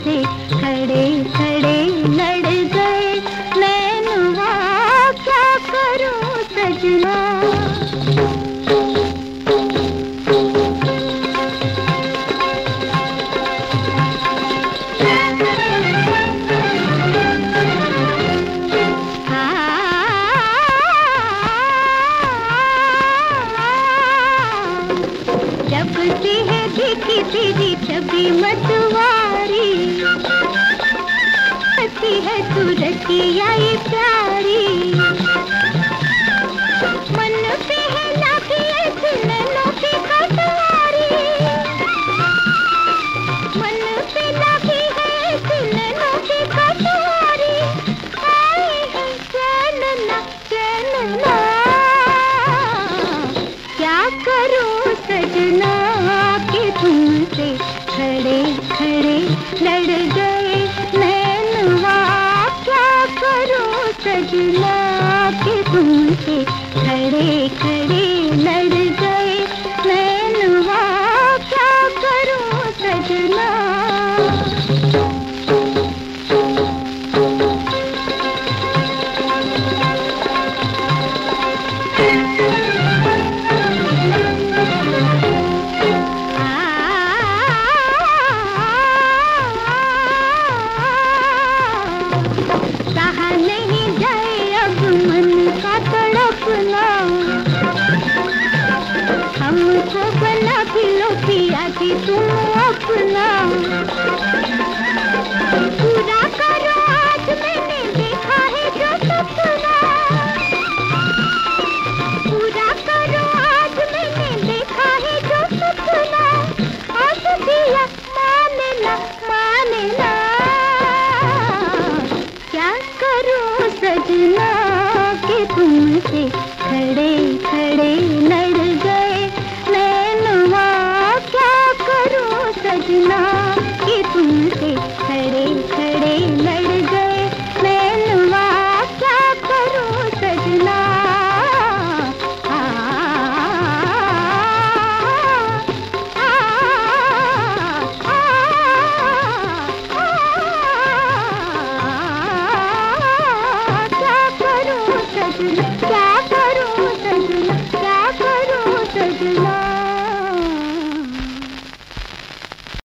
तुमसे खड़े खड़े लड़ गए नैनवा, क्या करूं सजना। जब से है देखी तेरी छवि मतवारी, अच्छी है सूरतिया ये प्यारी, मन पे है लागी ऐसी नैनों की कटवारी, मन पे लागी है ऐसी नैनों की कटवारी, आए है चैन ना क्या करूं सजना के तुमसे खड़े खड़े लड़ गए नैनवा, क्या करूं सजना के तुमसे खड़े खड़े लड़ गए नैनवा, क्या करूं सजना। हमको बना के लो पिया की तुम